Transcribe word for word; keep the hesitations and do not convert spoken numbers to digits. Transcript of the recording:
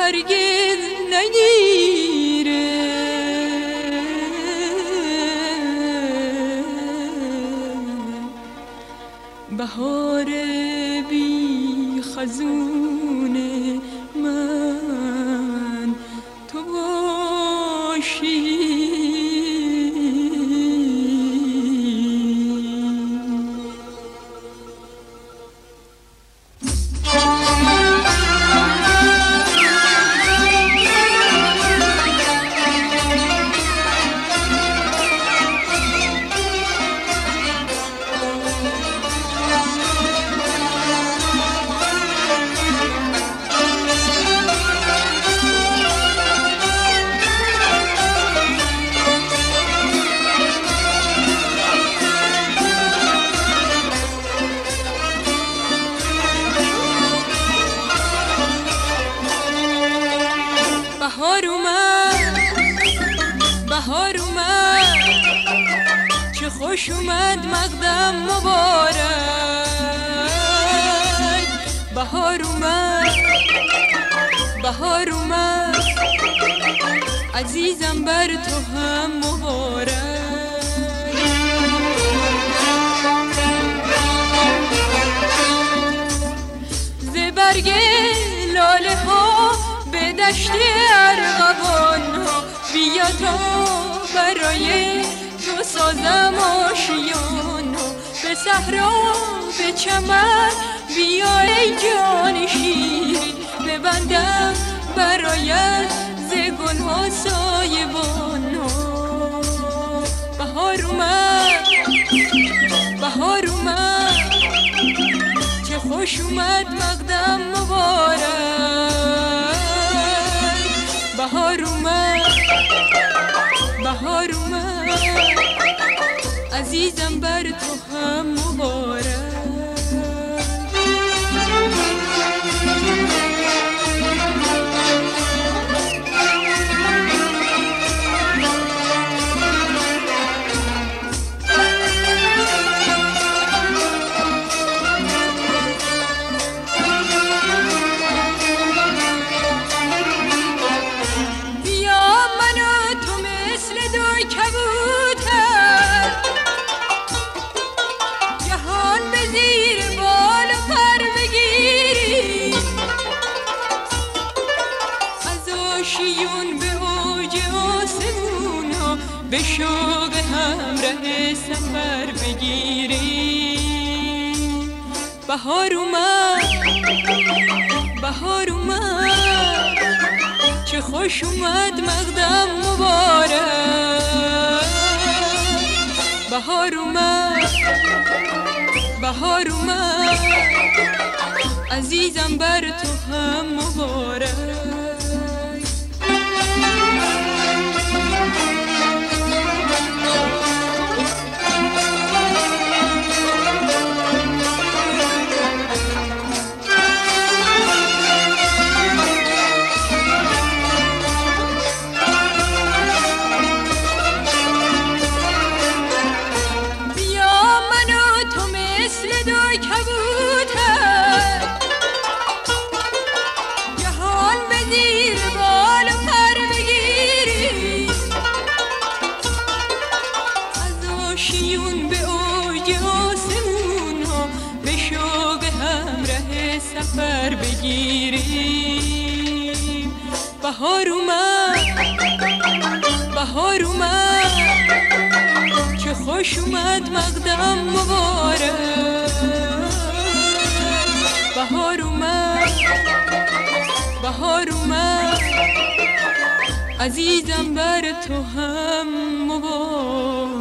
هرگز نگیره. بهار بی خزون من تو باشی. بهار اومد، بهار اومد، چه خوش اومد مقدم مبارک. بهار اومد، بهار اومد، عزیزم بر تو هم مبارک. ز برگ لاله ها به دشت ارغوان ها بیا تا برای تو سازم آشیان ها. به صحرا به چمن بیا ای جان شیرین، ببندم برایت ز گل ها سایبان ها. بهار اومد، بهار اومد، چه خوش اومد مقدم مبارک. بهار اومد، بهار اومد، عزیزم بر تو هم مبارک. شیون به اوج آسمون ها به شوق همراه سفر بگیریم. بهار اومد، بهار اومد، چه خوش اومد مقدم مبارک. بهار اومد، بهار اومد، عزیزم بر تو هم مبارک. شیون به اوج آسمون ها به شوق همراه سفر بگیریم. بهار اومد، بهار اومد، چه خوش اومد مقدم مبارک. بهار اومد، بهار اومد، عزیزم بر تو هم مبارک.